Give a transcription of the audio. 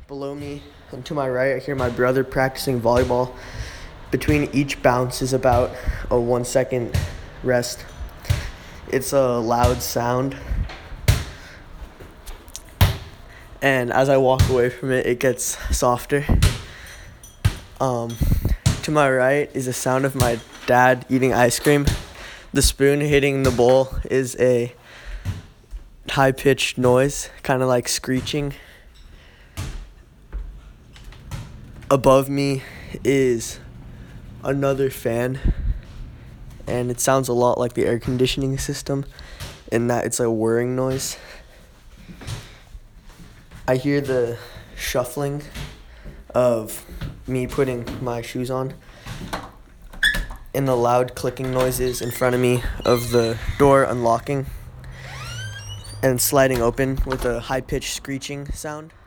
Below me and to my right, I hear my brother practicing volleyball. Between each bounce is about a 1 second rest. It's a loud sound. And as I walk away from it, it gets softer. To my right is the sound of my dad eating ice cream. The spoon hitting the bowl is a high-pitched noise, kind of like screeching. Above me is another fan, and it sounds a lot like the air conditioning system in that it's a whirring noise. I hear the shuffling of me putting my shoes on and the loud clicking noises in front of me of the door unlocking and sliding open with a high-pitched screeching sound.